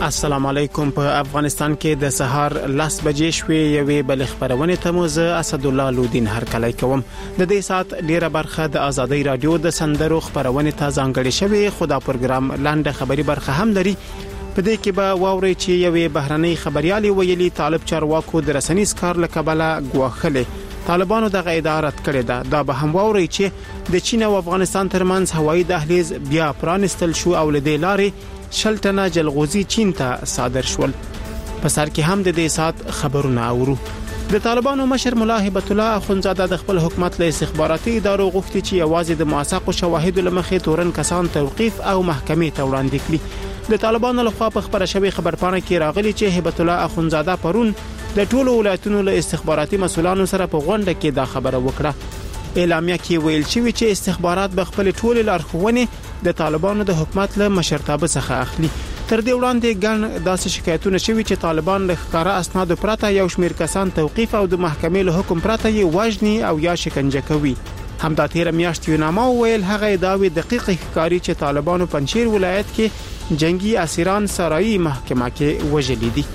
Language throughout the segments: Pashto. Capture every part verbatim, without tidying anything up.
السلام علیکم. په افغانستان کې د سهار لاس بجې شوې یوې بل خبرونه ته زه اسد الله لودین هر کله کوم. د دې سات ډیره برخه د ازادي رادیو د سندرو خبرونه ته ځانګړې شوې. خو دا پروګرام لاندې خبري برخه هم لري. په دې کې به واوري چې یوې بهرنۍ خبريالي ویلي طالب چارواکو د رسنیز کار لکبله غواخله طالبانو دغه ادارت کړی دا دا به هم واوري چې د چین او افغانستان ترمنځ هوایي دهلیز بیا پرانستل شو او لدې لارې شلټنه جلغوزي چین ته صادر شول. په سر کې هم د دې سات خبرونه اورو. د طالبانو مشر ملا هبت الله اخونزاده د خپل حکومت له استخباراتي ادارو غوښتي چې یوازې د موثقو شواهدو لمخې تورن کسان توقيف او محکمې ته وړاندې کړي. د طالبانو لخوا په خبره شوی خبرپاڼه کې راغلي چې هبت الله اخونزاده پرون د ټولو ولایتونو له استخباراتي مسولانو سره په غونډه کې دا خبره وکړه. اعلامیه کې ویل شوی چې استخبارات به خپل ټول لارښوونې د طالبانو د حکومت له مشرتابه څخه اخلي. تر دې وړاندې ګڼ داسې شکایتونه شوي چې طالبان له ښکارا اسناد پرته یو شمېر کسان توقيف او د محکمې له حکم پرته یې وژني او یا شکنجه کوي. همدا تیر میاشت یوناما ویل هغه داوی دقیق ښکاری چې طالبانو پنځیر ولایت کې جنگي اسیران سرایي محکمه کې وژلي دي.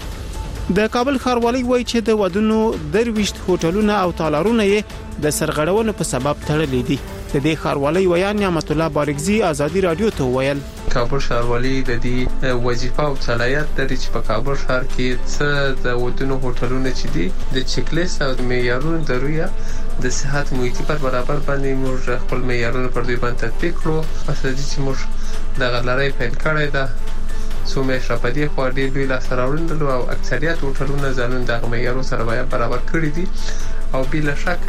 د کابل ښاروالۍ وایي چې د ودونو درويشت هوټلونه او تالارونه یې د سرغړونو په سبب تړلې دي. د دې ښاروالۍ ویان نعمت الله بارګزي ازادي رادیو ته ویل کابل ښاروالۍ د دې وظیفه او صلاحیت لري چې په کابل ښار کې څه د ودونو هوټلونه چې دي د چیکلیست او د معیارونو درویا د صحت محیطي پر برابر باندې موږ خپل معیارونه پر دوی باندې تطبیق کړو. مثلا چې موږ د غلړۍ پیل کړی ده سومې شپدي خو ډېر دوی لا سره ورندل او اکثریت هوټلونه ځانون د معیارونو سره برابر کړی دي او بلا شک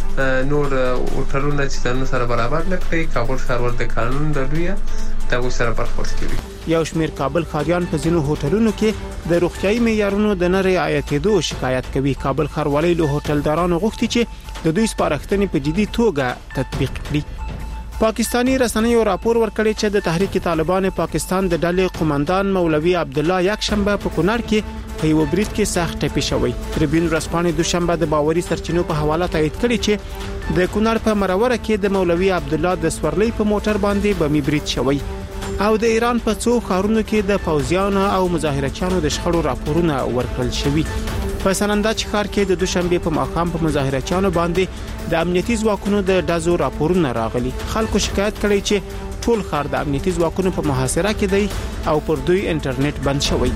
نور هوټلونه چې ځانون سره برابر نه کړي کابل ښاروال د قانون د دوی ته سره برخورد کوي. یو شمېر کابل ښاریان په ځینو هوټلونو کې د روغتيایي معیارونو د نه رعایتېدو شکایت کوي. کابل ښاروالۍ له هوټلدارانو غوښتي چې د دوی سپارښتنې په جدي توګه تطبیق کړي. پاکستانی رسنیو راپور ورکړی چې د تحریک طالبان پاکستان د ډلې قومندان مولوي عبد الله یک شنبه په کونړ کې په یو برید کې سخت ټپي شوی. تریبیون ورځپاڼې دوشنبه د باوري سرچینو په حواله تایید کړی چې د کونړ په مروره کې د مولوي عبد الله د سورلۍ په موټر باندې بمي برید شوی او د ایران په څو ښارونو کې د پوځیانو او مظاهرچیانو د شخړو راپورونه ورکړل شوی. په سنندج ښار کې د دوشنبه په ماښام په مظاهرچیانو باندې د امنیتي ځواکونو د دزو راپورونه راغلي. خلکو شکایت کړي چې ټول ښار د امنیتي ځواکونو په محاصره کې دی او پر دوی انټرنیټ بند شوی.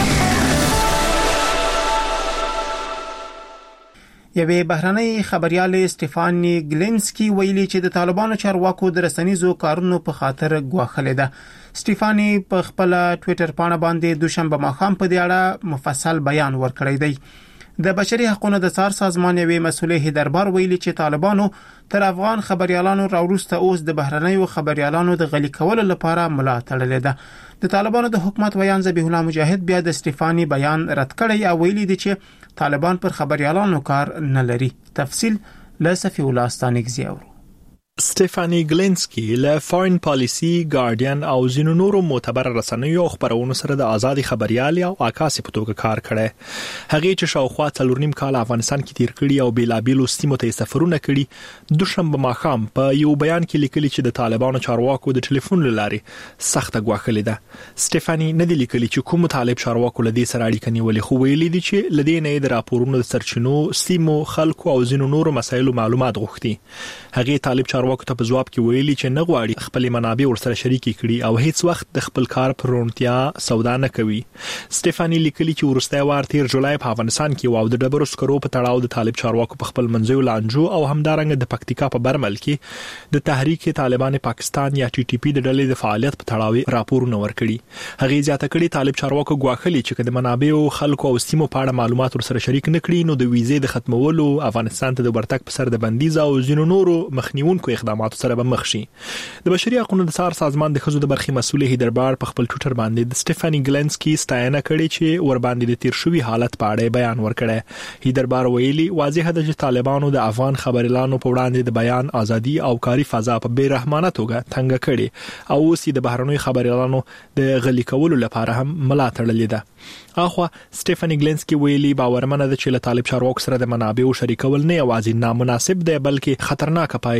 یوې بهرنۍ خبريال استفانی ګلینسکی ویلي چې د طالبانو چارواکو د رسنیزو کارونو په خاطر غواخلې ده. استفانی په خپل ټوئیټر باندې باندې دوشنبه ماښام په دې اړه مفصل بیان ورکړی دی. د بشري حقوقو د څار سازمان یوې مسولې دربار ویلي چې طالبانو تر افغان خبريالانو راوروسته اوس د بهرنیو خبريالانو د غلي کولو لپاره ملا تړلې ده. د طالبانو د حکومت ویان ذبیح الله مجاهد بیا د استفانی بیان رد کړی او ویلي دي چې طالبان پر خبريالانو کار نه لري. تفصیل له صفی الله استانګزی اورو. سټيفاني ګلینسکی له فارین پالیسی ګارډین او زینو نورو معتبر رسنیو خبرونو سره د ازادي خبريالي او عکاسي په توګه کار کړي. هغه چې شاوخوا څلور نیم کال افغانستان کې تیر کړي او بیلابیلو سیمو ته سفرونه کړي. دوشنبه ماښام په یو بیان کې لیکلي چې د طالبانو چارواکو د ټلیفون لارې سخت غواخلې ده. سټيفاني نه دی لیکلي چې کوم طالب چارواکو لدی سره اړیکه نیولې خو ویلي دي چې لدی نه د راپورونو د سرچینو سیمو خلکو او زینو نورو مسایلو معلومات غوښتي. هغه طالب چارواکو ته په جواب کې ویلي چې نه غواړي خپل منابع ورسره شریک کړي او هیڅ وخت د خپل کار پر رونتیا سودا نه کوي. سټيفاني لیکلي چې ورسته وار تیر جولای په افغانستان کې واو د ډبرو سکرو په تړاو د طالب چارواکو په خپل منځو لانجو او همدارنګ د پکتیکا په برمل کې د تحریک طالبان پاکستان یا ټي ټي پی د ډلې د فعالیت په تړاو راپورونه ورکړي. هغه زیاته کړي طالب چارواکو غواخلي چې د منابع او خلکو او سیمو په اړه معلومات ورسره شریک نه کړي نو د ویزې د ختمولو افغانستان ته د ورتګ په سر د بندیز او زینو نورو مخنیونکو اقداماتو سره به مخ شي. د بشري حقوقو د څار سازمان د خزو د برخې مسؤل هیدربار په خپل ټوئیټر باندې د سټيفاني ګلینسکی ستاینه کړې چې ور باندې د تیر شوی حالت په اړه بیان ورکړی. هیدربار ویلي واضح ده چې طالبانو د افغان خبريالانو په وړاندې د بیان ازادي او کاری فضا په بیرحمانه توګه تنګ کړي او اوس د بهرنیو خبريالانو د غلي کولو لپاره هم ملا تړلې ده. اخوا سټيفاني ګلینسکی ویلي باورمنه ده چې له طالب چارواکو سره د منابع شریکول نه یوازې نامناسب دی بلکې خطرناک پایلې لرل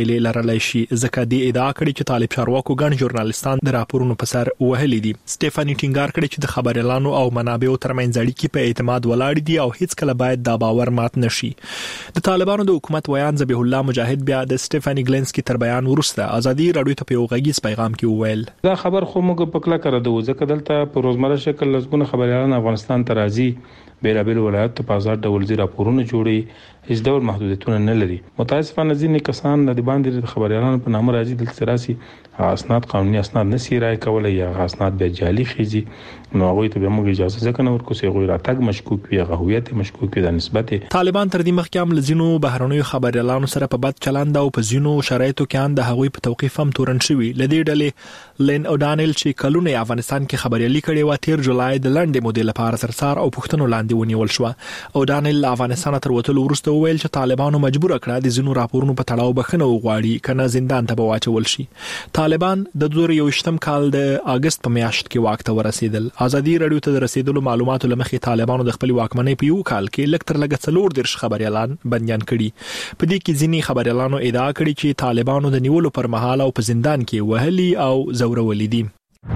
ګڼل شي ځکه د ادعا کړي چې طالب چارواکو ګڼ ژورنالیستان د راپورونو په سر وهلي دي. سټيفاني ټینګار کړي چې د خبريالانو او منابعو ترمنځ اړیکې په اعتماد ولاړ دي او هیڅ کله باید دا باور مات نشي. د طالبانو د حکومت ویان ذبیح الله مجاهد بیا د سټيفاني ګلنسکي تر بیان وروسته ازادي رادیو ته په غږیز پیغام کې وویل دا خبر خو موږ په کله کړو د ځکه دلته په روزمره شکل لږونه خبريالان افغانستان ته راځي بیرابل ولایت ته په آزاد ډول زی راپورونه جوړي هیڅ ډول محدودیتونه نه لري. متاسفانه ځینې کسان د باندې خبريالانو په نامه راځي دلته راسي اسناد قانوني اسناد نسی راي کولای یا اسناد به جعلي خيزي نو هغه ته به موږ اجازه ځکه نو ورکو سي غوړه راتګ مشکوک وي هویت مشکوک وي د نسبت طالبان تر دې مخکې هم لزینو بهرنیو خبريالانو سره په بد چلند او په زینو شرایطو کې ان د هغوی په توقيف هم تورن شوی لدی ډلې لین او دانیل چې کلونه افغانستان کې خبريالي کړي و تیر جولای د لنډ مودې لپاره سرسار او پښتنو لاندې ونیول شو او دانیل افغانستان تر وټلو ورسته ویل چې طالبانو مجبور کړه د زینو راپورونو په تړاو بخنه وغواړي کنه زندان ته واچول شي. طالبان د دوه هزار یوشتم کال د اگست په میاشت کې واک ته ورسېدل. ازادي رادیو ته رسیدلو معلوماتو لمخې طالبانو د خپل واکمنۍ په یو کال کې لکتر لګ څلور درش خبريالان بنديان کړي. په دې کې ځینې خبريالانو ادعا کړې چې طالبانو د نیولو پر مهال او په زندان کې وهلي او زورولي دي.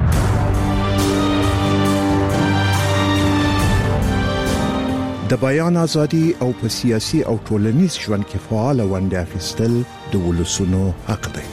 د بیان ازادي او په سیاسي او ټولنیز ژوند کې فعال ونډه اخیستل د ولسونو حق دی.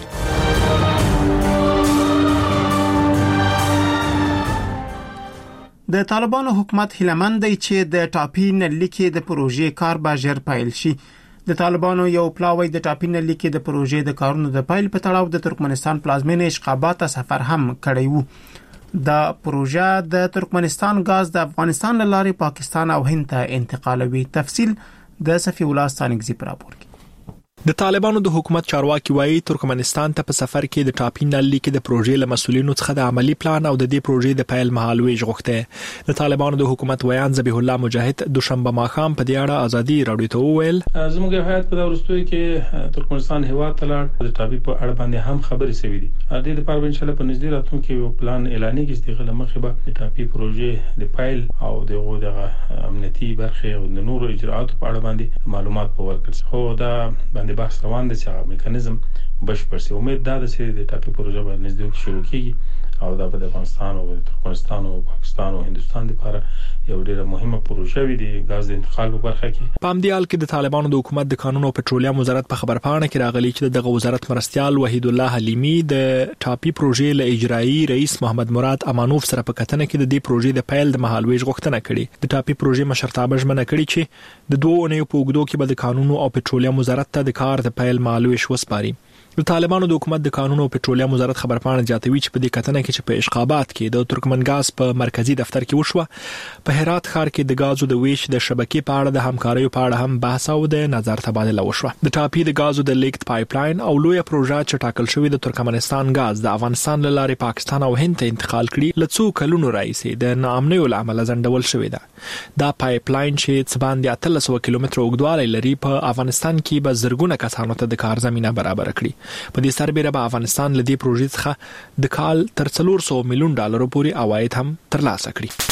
د طالبانو حکومت هیلمند دی چې د ټاپي نلي کې د پروژې کار به ژر پیل شي. د طالبانو یو پلاوی د ټاپي نلي کې د پروژې د کارونو د پیل په تړاو د ترکمنستان پلازمینې اشقابات ته سفر هم کړی وو. دا پروژه د ترکمنستان غاز د افغانستان لارې پاکستان او هند ته انتقالوي. تفصیل د صفی الله ستانګزی پر راپور کې. د طالبانو د حکومت چارواکي وایي ترکمنستان ته په سفر کې د ټاپي نلي کې د پروژې له مسولینو څخه د عملی پلان او د دې پروژې د پیل مهال ویج غوښته. د طالبانو د حکومت ویان ذبیح الله مجاهد دوشنبه ماښام په دې اړه ازادي رادیو ته وویل زموږ هیات په ورستوي کې ترکمنستان هیواد ته لاړ د ټاپي په اړه باندې هم خبرې شوې دي. د دې لپاره ان شاء الله په نږدې راتلونکي یو پلان اعلاني کیږي چې غل مخه به د ټاپي پروژې د پیل او دغه د امنیتي برخه او د نورو اجراءاتو په اړه باندې معلومات په ورکړل. خو دا باندې بحث روان دي چې میکانیزم بشپړ شي. امید ده چې د ټاپي پروژه به نږدې شروع کیږي او دا په افغانستان او ترکمنستان او پاکستان او هندستان لپاره یو ډیره مهمه پروژه وي د غاز د انتقال په برخه کې. په همدې حال کې د طالبانو د حکومت د قانون او پټرولیم وزارت په خبرپاڼه کې راغلي چې دغه وزارت مرستيال وحید الله حلیمی د ټاپي پروژې له اجرایی رئیس محمد مراد امانوف سره په کتنه کې د دې پروژې د پیل د مهالويج غوښتنه کړې. د ټاپي پروژې مشرتابه ژمنه کړې چې د دوه اونیو په وګړو کې به د قانون او پټرولیم وزارت ته د کار د پیل مهالويج وسپاري. د طالبانو د حکومت د قانون او پټرولیم وزارت خبرپاڼه جاتوي چې په دې کتنه کې چې په اشقابات کې د ترکمنګاز په مرکزی دفتر کې وشوه په هرات ښار کې د غازو د ویش د شبکې په اړه د همکارۍ په اړه هم بحث او د نظر تبادله وشوه. د ټاپي د غازو د لیکت پایپ لاین او لوی پروژه چې ټاکل شوی د ترکمنستان غاز د افغانستان لارې پاکستان او هند ته انتقال کړي لڅو کلونو راځي د ناامنیو لامل ځنډول شوی ده. دا پایپ لاین چې څ باندې اتلس کیلومتره اوږدوالی لري په افغانستان کې به زرګونه کسانو ته د کار زمينه برابر کړي. په دې سربېره به افغانستان لدی پروژې څخه د کال تر څلور سوه میلیون ډالر پورې عواید هم ترلاسه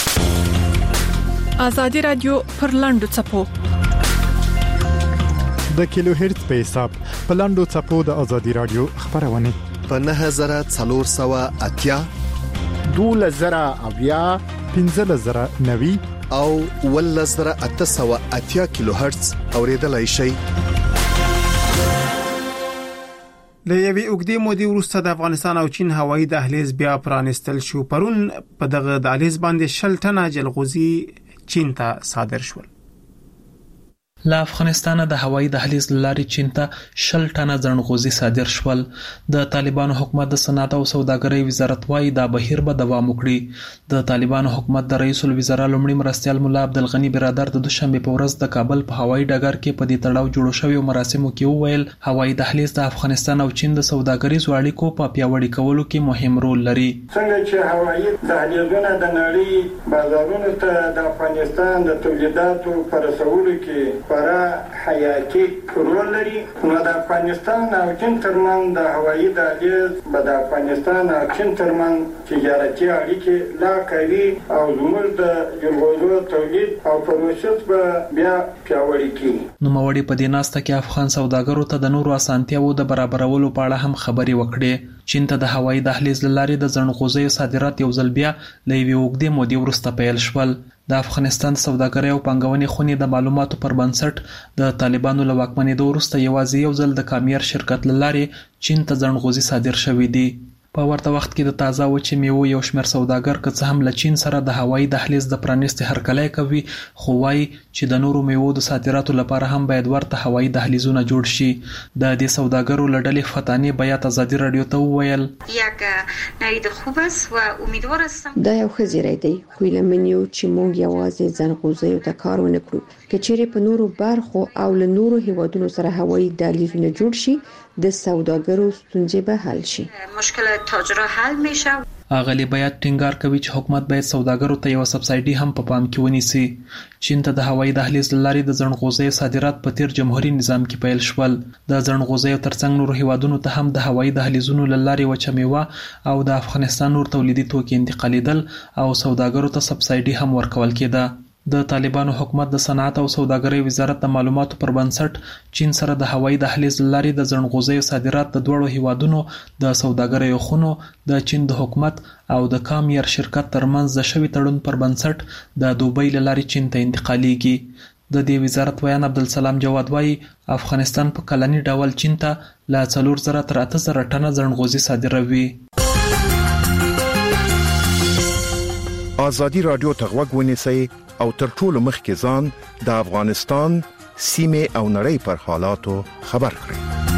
کړي. ازادي رادیو پر لاندو چپو د کیلو هرتز په حساب په لاندو چپو د ازادي رادیو خبرونه په نه زره څلور سوه اتیا دوه زره اویا پنځه زره نوي او ول زره اته سوه اتیا کیلو هرتز اوریدلای شي. له یوې اوږدې مودې وروسته د افغانستان او چین هوایي دهلیز بیا پرانستل شو. پرون په دغه دهلیز باندې شل ټنه جلغوزي چین ته صادر شول. له افغانستان د هوایي دهلیز لارې چین ته شل ټنه ځنغوزي صادر شول. د طالبانو حکومت د صنعت او سوداګرۍ وزارت وايي دا بهیر به دوام وکړي. د طالبانو حکومت د رئیس الوزرا لومړي مرستيال مولا عبدالغنی برادر د دوشنبه په ورځ د کابل په هوایي ډګر کې په دې تړاو جوړ شوی مراسمو کې وویل هوایي دهلیز د افغانستان او چین د سوداګریزو اړیکو په پیاوړي کولو کې مهم رول لري. څنګه چې هوایي دهلیزونه د نړۍ بازارونو ته د افغانستان د تولیداتو پر رسولو کې خورا حیاتي رول لري. نو د افغانستان او چین ترمنځ د هوایي دهلیز به د افغانستان او چین ترمنځ تجارتي اړیکې لا قوي او زموږ د جلغوزو تولید او پروسس به بیا پیاوړي کړي. نوموړي په دې ناسته کې افغان سوداګرو ته د نورو اسانتیاوو د برابرولو په اړه هم خبرې وکړې. چین ته د هوایي دهلیز له لارې د زڼغوزیو صادرات یو ځل بیا له یوې اوږدې مودې وروسته پیل شول. د افغانستان د سوداګرۍ او پانګونې خونې د معلوماتو پر بنسټ د طالبانو له واکمنېدو وروسته یوازې یو ځل د کامیار شرکت له لارې چین ته زڼغوزي صادر شوي دي. په ورته وخت کې د تازه وچې میوو یو شمېر سوداګر که څه هم له چین سره د هوایي دهلیز د پرانیستې هرکلی کوي، خو وایي چې د نورو میوو د صادراتو لپاره هم باید ورته هوایي دهلیزونه جوړ شي. د دې سوداګرو له ډلې فتانې بیات ازادي راډیو ته وویل دا یو ښه زیری دی، خو هیله من یو چې موږ یوازې زڼغوزیو ته کار ونه کړو. که چیرې په نورو برخو او له نورو هیوادونو سره هوایي دهلیزونه جوړ شي، د سوداګرو ستونزې به حل شي. مشکل تاجرها حل میشه. اغلی باید ټینګار کوي چې حکومت باید سوداګرو ته یو سبسایډي هم په پام کې ونیسي. چین ته د هوایي دهلیز له لارې د زڼغوزیو صادرات په تیر جمهوریت نظام کې پیل شول. د زڼغوزیو ترڅنګ نورو هیوادونو ته هم د هوایي دهلیزونو له لارې وچه میوه او د افغانستان نور تولیدي توکي انتقالیدل او سوداګرو ته سبسایډي هم ورکول کېده. د طالبانو حکومت د صنعت او سوداګرۍ وزارت د معلوماتو پر بنسټ چین سره د هوایي دهلیز له لارې د زڼغوزیو صادرات د دوړو هیوادونو د سوداګرۍ خونو د چین د حکومت او د کامیار شرکت ترمنځ د شوي تړون پر بنسټ د دوبۍ له لارې چین ته انتقالیږي. د دې وزارت ویان عبدالسلام جواد وایي افغانستان په کلني ډول چین ته له څلور زره تر اته زره ټنه زڼغوزي صادروي. آزادي رادیو ته غوږ ونیسئ او تر ټولو مخکې ځان د افغانستان سیمې او نړۍ پر حالاتو خبر کړئ.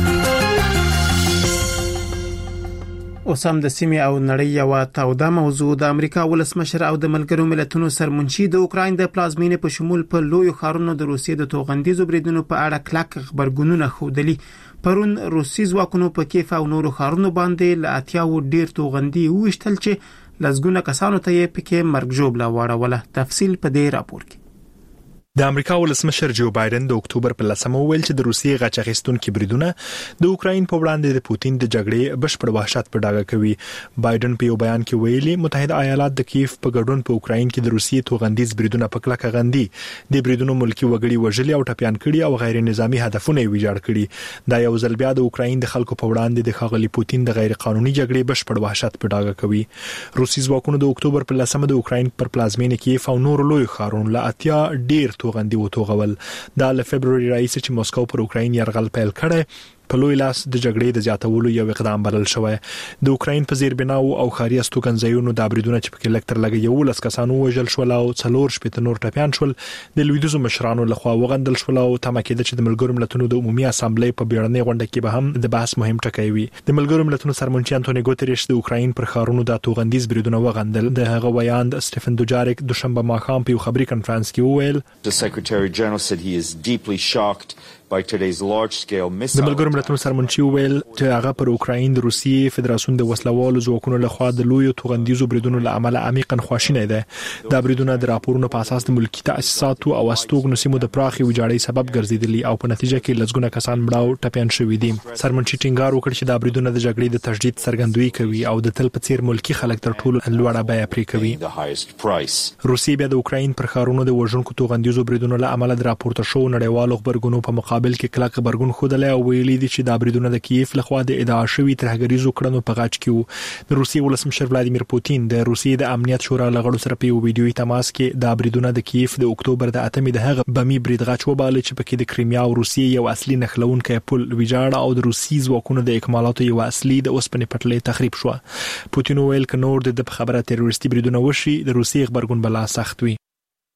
اوس هم د سیمې او نړۍ یو تاوده موضوع د امریکا ولسمشر او د ملګرو ملتونو سرمنشي د اوکراین د پلازمینې په شمول په لویو ښارونو د روسیې د توغندیزو بریدونو په اړه کلک خبرګونونه ښودلي. پرون روسي ځواکونو په کیف او نورو ښارونو باندې له اتیاو ډیر توغندي وشتل چې لزګونه کسانو ته یې پکې مرګ جوړه واړوله. تفصیل په دې راپور کې. د امریکا ولسمشر جو بایدن د اکتوبر په لسمه ویل چې د روسیې غچ اخیستونکو بریدونه د اوکراین په وړاندې د پوتین د جګړې بشپړ وحشت په ډاګه کوي. بایدن په یو بیان کې ویلي متحده ایالات د کیف په ګډون په اوکراین کې د روسیې توغندیز بریدونه په کلکه غندي. د بریدونو ملکی وګړي وژلي او ټپيان کړي او غیر نظامی هدفونه ویجاړ کړي. دا یو ځل بیا د اوکراین د خلکو په وړاندې د ښاغلي پوتین د غیر قانوني جګړې بشپړ وحشت په ډاګه کوي. روسي ځواکونو د اکتوبر په لسمه د اوکراین پر پلازمینې کیف او نور لوی ښارونو له اتیا ډیر توغندي وتوغول. دا له فبرवरी راځي چې مسکو پر اوکراین یرغل پیل کړي په لوی لاس د جګړې د زیاتولو یو اقدام بلل شوی. د اوکراین په زیربناو او خاري استوګنځایونو د بریدونو چې په لکتر لګي یو لس کسانو وژل شول او څلور شپږ نور ټپيان شول. د لویدیزو مشرانو لخوا وغندل شول او تمه کېده چې د ملګرو ملتونو د عمومي اسامبلې په بیړنۍ غونډه کې به هم د بحث مهم ټکی وي. د ملګرو ملتونو سرمنشي انټونی ګوتریش د اوکراین پر ښارونو د توغندیز بریدونه وغندل. د هغه ویاند سټيفن دوجاریک دوشنبه ماښام په یو خبري کانفرنس کې وویل The Secretary General said he is deeply shocked by today's large scale missile. د ملګرو ملتونو سرمنشي ویل چې هغه پر اوکراین د روسیې فدراسیون د وسلوالو ځواکونو لخوا د لوی توغندیزو بریدونو له امله عمیقا خواشینی ده. دا بریدونه د راپورونو په اساس د ملکی تاسیساتو او استوګنو سیمو د پراخي ویجاړۍ سبب ګرځیدلی او په نتیجه کې لږونه کسان مړاو ټپيان شوي دي. سرمنشي ټینګار وکړ چې دا بریدونه د جګړې د تجدید څرګندوي کوي او د تل په څیر ملکی خلک تر ټولو لوړه بیه پرې کوي. روسیې بیا د اوکراین پر ښارونو د وژونکو توغندیزو بریدونو له امله د راپورته شو نړیوالو خبرګونو په مقابل کې کلک خبرګون خوده او ویلي دي چې دا بریدونه د کیف لخوا د ادعا شوی ترهګریزو کړنو په غاټ کې وو. د روسیې ولسمشر ولادیمیر پوتین د روسیې د امنیت شورا لغړو سره په یو ویډیوي تماس کې دا بریدونه د کیف د اکتوبر د اتمې د هغه بمی برید غاټ وباله چې پکې د کریمیا او روسیې یو اصلي نښلونکی پل ویجاړ او د روسي ځواکونو د اکمالاتو یو اصلي د اوسپنې پټلۍ تخریب شو. پوتین ویل ک نور د خبره تروریستي بریدونه وشي د روسیې خبرګون بلا سخت وي.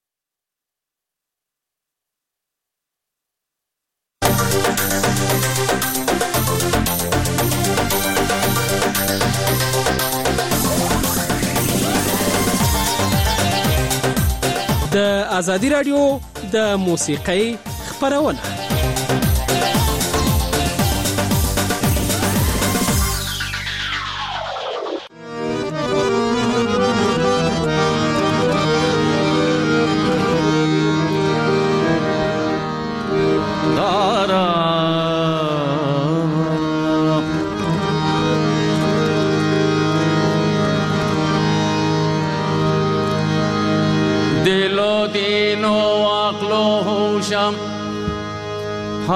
د ازادي رادیو د موسیقۍ خبرونه را